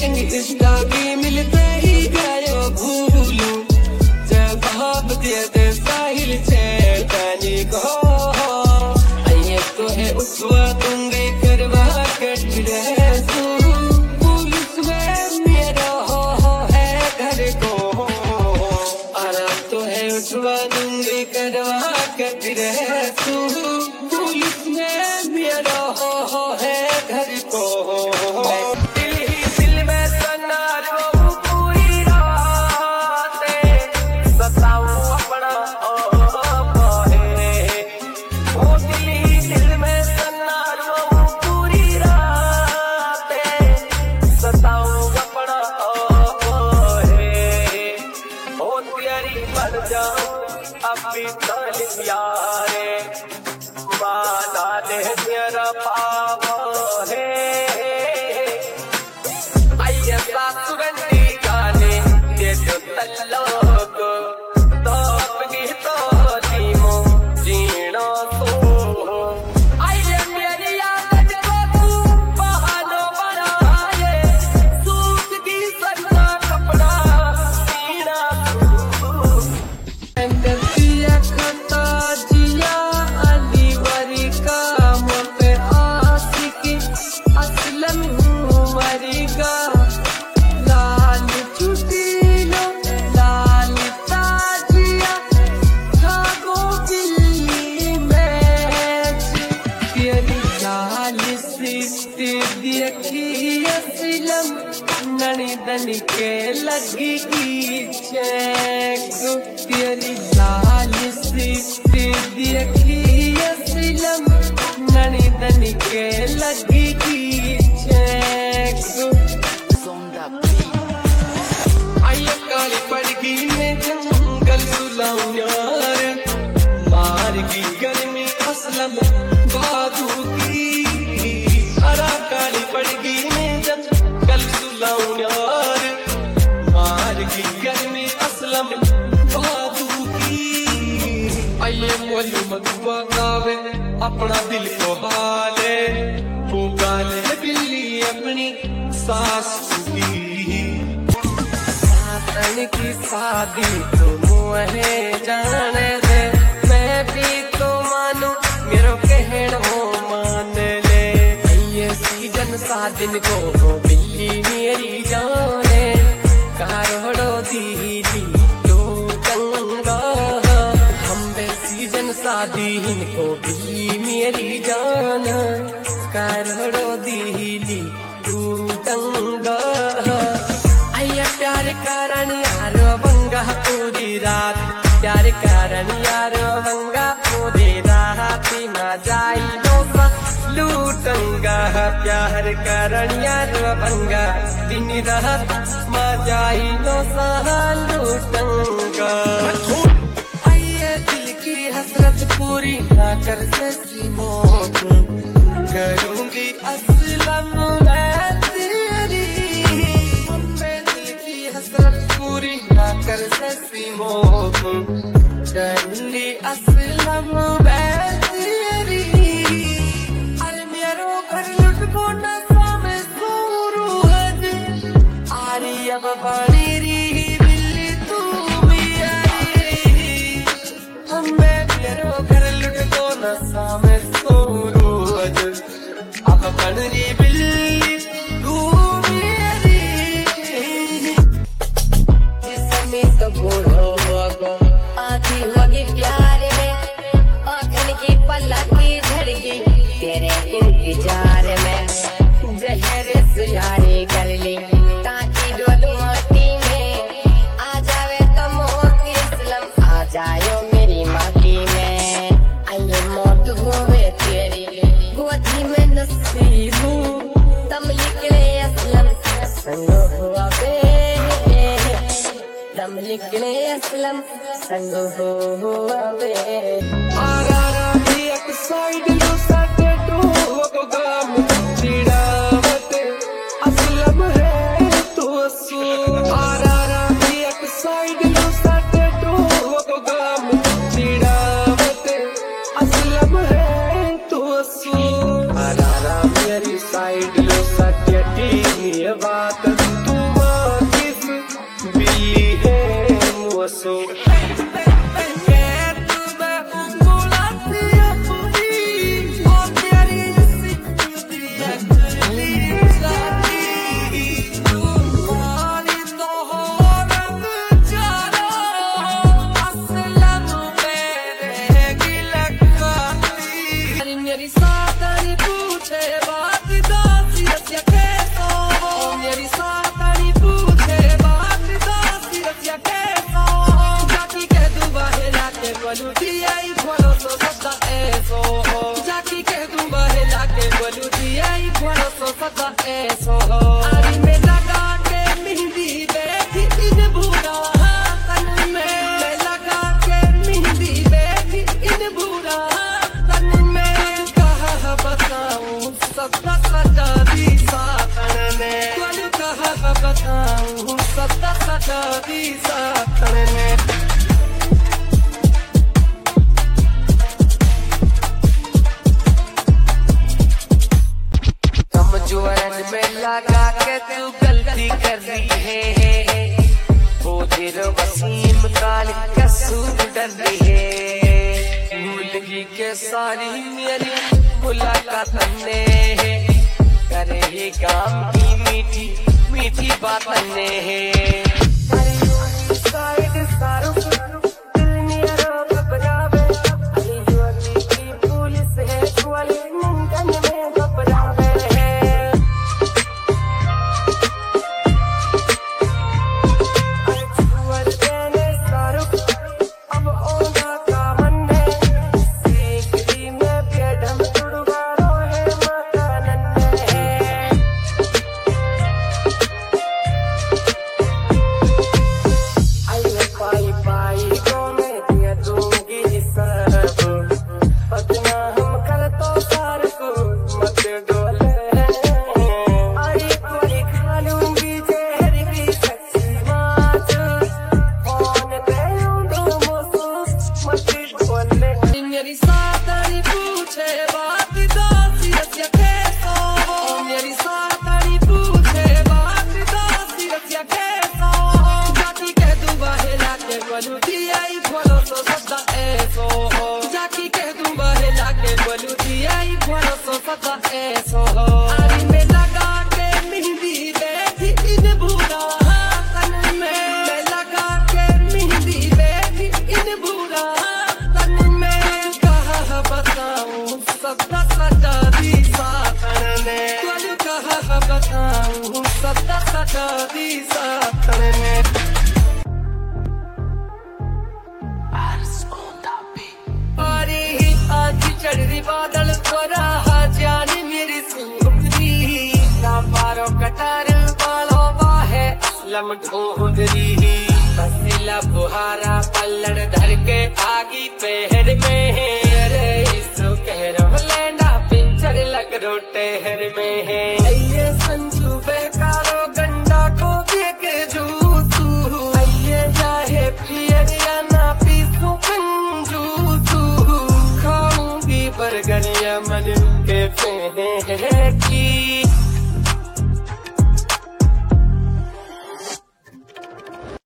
chatting Insta की मिलते ही गयो भूलू जवाब दे दे साहिल चेतानी को आइए तो है उसवा दूंगे करवा कट रहे पुलिस में मेरा है घर को आराम तो है उसवा दूंगे करवा कट रहे पुलिस में मेरा है घर को अभी तल प्यारे माना दे मेरा पावो है आइए सासुरंडी गाने दे जो तल्लोग तो अपनी तो दीमो जीना तो आइए मेरी याद जब तू बहानो बनाए सूट की सन्ना कपड़ा सीना ननी के लगी चेक तेरी लाल सी देखी असलम ननी दनी के लगी चेक आइए काली पड़गी में जंगल सुलाऊं यार मार की गर्मी असलम बाजू की अरा काली पड़गी में जंगल सुलाऊं यार मार की गर्मी असलम बाजू की आइए मोलू मधुआ गावे अपना दिल को हाले पुकारे बिल्ली अपनी सास की सातन की शादी तो मुझे जाने दे मैं भी तो मानू मेरो कहना हो मान ले ये सीजन सादिन को बिल्ली मेरी जाने कारोड़ो दीदी तो चंगा हम बे सीजन सादिन को बिल्ली मेरी जान कारोड़ो दीदी तू चंगा आइया प्यार कारण यारो बंगा पूरी रात प्यार कारण यारो बंगा पूरी रात ना जाई दोसा लूटंगा प्यार कारण यारो बंगा दिन रात मा जाई दोसा लूटंगा आइए दिल की हसरत पूरी ना कर सकी मौत करूंगी असलम मैं तेरी पूरी ना कर सकी मौत करूंगी असलम मैं तेरी अरे मेरो घर लुट को न सामे सूरज आरी अब पानी री बिल्ली तू भी आई हमें मेरो घर लुट को न सामे सूरज अब पानी बिल्ली तू आती होगी प्यार में आँखन की पलक की झड़गी तेरे इंतजार में जहर सुझाने कर ली ताकि डोलू माटी में आ जावे तो मौत इस्लाम आ जायो मेरी माटी में आइए मौत होवे तेरी गोदी में नसीब तम निकले असलम संग हुआ दम निकले असलम संग हुआ बे आरा भी एक साइड लो साटे तो गाम चिड़ावत असलम है तो असू आरा भी एक साइड लो साटे तो गाम चिड़ावत असलम है तो असू आरा मेरी साइड लो साटे टी बात सजा दी साथण में कमजोरन में लगा के तू गलती कर रही है वो दिल वसीम काल कसूर डर रही है भूलगी के सारी मेरी मुलाकात ने करे ये काम की मीठी मीठी बात ने चढ़ी बादल तोरा जान मेरी सुंदरी ना पारो कटार वालो बाहे लम ढूंढरी बसीला बुहारा पल्लड़ धर के आगी पहर में है अरे इसो कह रहा लेना पिंचर लग रो टहर में है ये संजू बेकारो गंडा को देख जूसू ये चाहे पियर या ना पीसू कंजूसू बरगनिया मन के पहने की